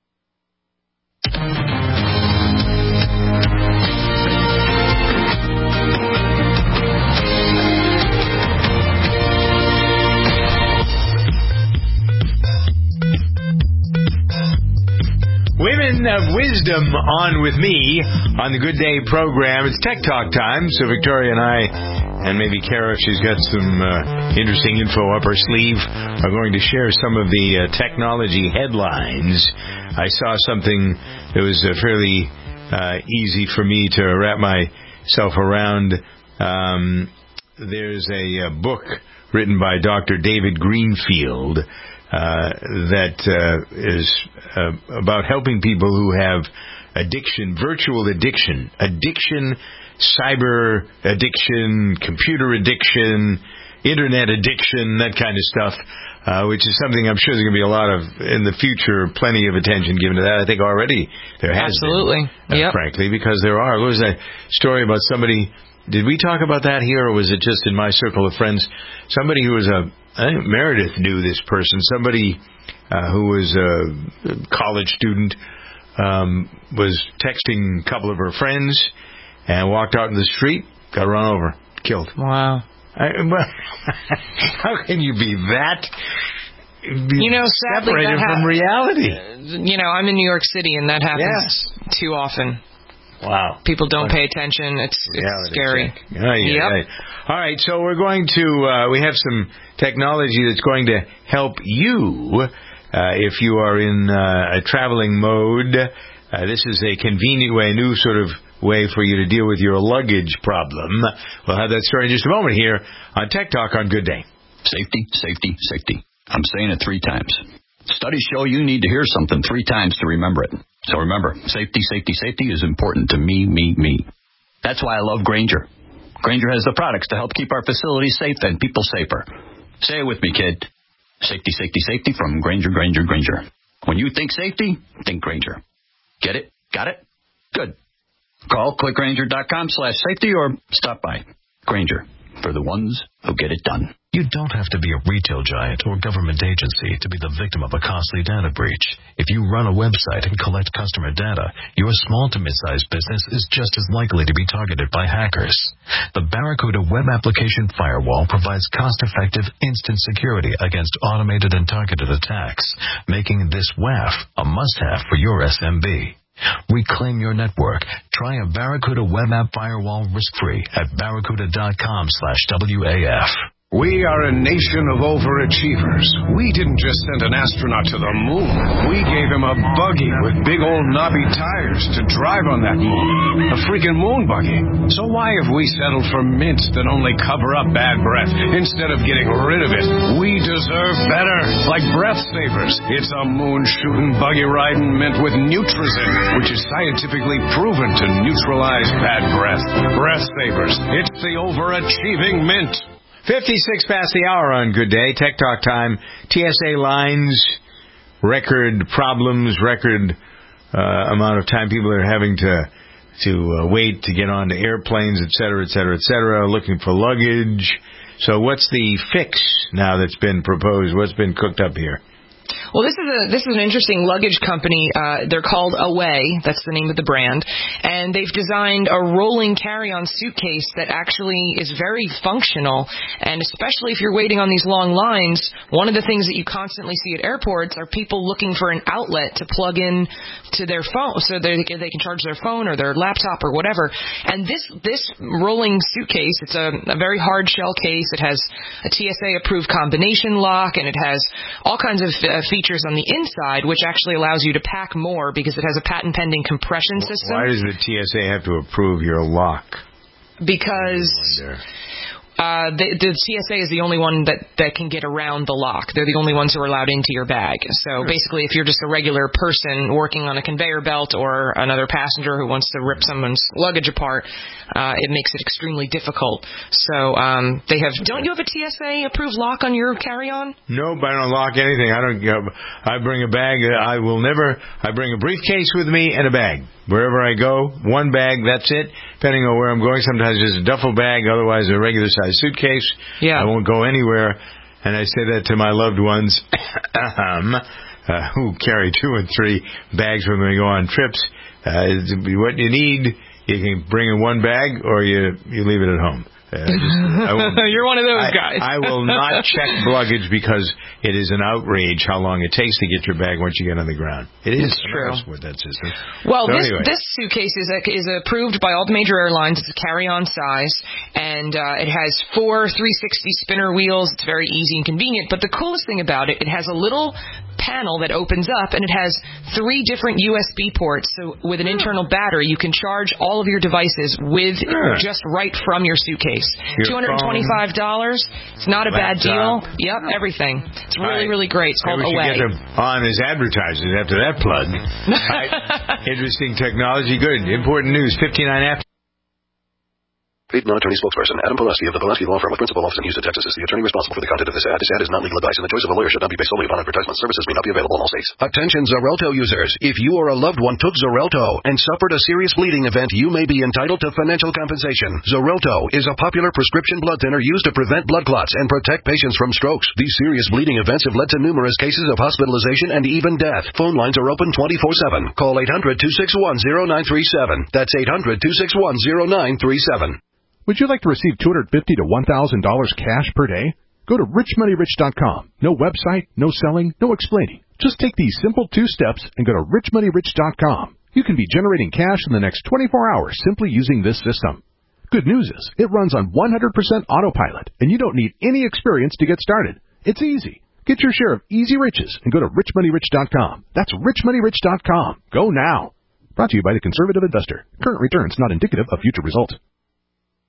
Women of Wisdom on with me on the Good Day program. It's Tech Talk time, so Victoria and I, and maybe Kara, if she's got some uh, interesting info up her sleeve, are going to share some of the uh, technology headlines. I saw something that was uh, fairly uh, easy for me to wrap myself around. Um, there's a, a book written by Doctor David Greenfield Uh, that uh, is uh, about helping people who have addiction, virtual addiction, addiction, cyber addiction, computer addiction, internet addiction, that kind of stuff, uh, which is something I'm sure there's going to be a lot of, in the future, plenty of attention given to that. I think already there has Absolutely. been, uh, yep. frankly, because there are. There was a story about somebody, did we talk about that here, or was it just in my circle of friends? Somebody who was a, I think Meredith knew this person, somebody uh, who was a college student, um, was texting a couple of her friends and walked out in the street, got run over, killed. Wow. I, how can you be that be you know, sadly, separated that from ha- reality? You know, I'm in New York City, and that happens yes. too often. Wow. People don't pay attention. It's, it's scary. Yeah, yeah, yep. right. All right, so we're going to, uh, we have some technology that's going to help you uh, if you are in uh, a traveling mode. Uh, this is a convenient way, a new sort of way for you to deal with your luggage problem. We'll have that story in just a moment here on Tech Talk on Good Day. Safety, safety, safety. I'm saying it three times. Studies show you need to hear something three times to remember it. So remember, safety, safety, safety is important to me, me, me. That's why I love Grainger. Grainger has the products to help keep our facilities safe and people safer. Say it with me, kid. Safety, safety, safety from Grainger, Grainger, Grainger. When you think safety, think Grainger. Get it? Got it? Good. Call click grainger dot com slash safety or stop by. Grainger, for the ones who get it done. You don't have to be a retail giant or government agency to be the victim of a costly data breach. If you run a website and collect customer data, your small to mid-sized business is just as likely to be targeted by hackers. The Barracuda Web Application Firewall provides cost-effective instant security against automated and targeted attacks, making this W A F a must-have for your S M B. Reclaim your network. Try a Barracuda Web App Firewall risk-free at barracuda.com slash WAF. We are a nation of overachievers. We didn't just send an astronaut to the moon. We gave him a buggy with big old knobby tires to drive on that moon. A freaking moon buggy. So why have we settled for mints that only cover up bad breath instead of getting rid of it? We deserve better. Like Breath Savers. It's a moon-shooting, buggy-riding mint with Nutrizin, which is scientifically proven to neutralize bad breath. Breath Savers. It's the overachieving mint. fifty-six past the hour on Good Day, Tech Talk time. T S A lines, record problems, record uh, amount of time people are having to to uh, wait to get onto airplanes, et cetera, et cetera, et cetera, looking for luggage. So what's the fix now that's been proposed? What's been cooked up here? Well, this is a this is an interesting luggage company. Uh, they're called Away. That's the name of the brand. And they've designed a rolling carry-on suitcase that actually is very functional. And especially if you're waiting on these long lines, one of the things that you constantly see at airports are people looking for an outlet to plug in to their phone so they they can charge their phone or their laptop or whatever. And this this rolling suitcase, it's a, a very hard shell case. It has a T S A-approved combination lock, and it has all kinds of uh, features on the inside, which actually allows you to pack more because it has a patent-pending compression system. Why does the T S A have to approve your lock? Because uh, the, the T S A is the only one that, that can get around the lock. They're the only ones who are allowed into your bag. So basically, if you're just a regular person working on a conveyor belt or another passenger who wants to rip someone's luggage apart, uh, it makes it extremely difficult. So um, they have. Don't you have a T S A-approved lock on your carry-on? No, but I don't lock anything. I don't. I bring a bag. I will never. I bring a briefcase with me and a bag wherever I go. One bag. That's it. Depending on where I'm going, sometimes it's a duffel bag. Otherwise, a regular-sized suitcase. Yeah. I won't go anywhere. And I say that to my loved ones um, uh, who carry two and three bags when they go on trips. Uh, what you need. You can bring in one bag, or you you leave it at home. Uh, just, I You're one of those I, guys. I will not check luggage because it is an outrage how long it takes to get your bag once you get on the ground. It is true with that system. Well, so this anyway. this suitcase is a, is approved by all the major airlines. It's a carry-on size, and uh, it has four three sixty spinner wheels. It's very easy and convenient. But the coolest thing about it, it has a little panel that opens up, and it has three different U S B ports. So with an internal battery, you can charge all of your devices with yeah. just right from your suitcase. Your two hundred twenty-five dollars. It's not a bad deal. laptop. Yep, everything. It's really, Right. really great. It's called Maybe we Away. should get them on as advertisers after that plug. Right. Interesting technology. Good. Important news. fifty-nine after. Paid non-attorney spokesperson Adam Pulaski of the Pulaski Law Firm with principal office in Houston, Texas is the attorney responsible for the content of this ad. This ad is not legal advice, and the choice of a lawyer should not be based solely upon advertisement. Services may not be available in all states. Attention Xarelto users. If you or a loved one took Xarelto and suffered a serious bleeding event, you may be entitled to financial compensation. Xarelto is a popular prescription blood thinner used to prevent blood clots and protect patients from strokes. These serious bleeding events have led to numerous cases of hospitalization and even death. Phone lines are open twenty-four seven. Call eight hundred, two six one, zero nine three seven. That's eight hundred, two six one, zero nine three seven. Would you like to receive two hundred fifty dollars to one thousand dollars cash per day? Go to rich money rich dot com. No website, no selling, no explaining. Just take these simple two steps and go to rich money rich dot com. You can be generating cash in the next twenty-four hours simply using this system. Good news is, it runs on one hundred percent autopilot, and you don't need any experience to get started. It's easy. Get your share of easy riches and go to rich money rich dot com. That's rich money rich dot com. Go now. Brought to you by the Conservative Investor. Current returns not indicative of future results.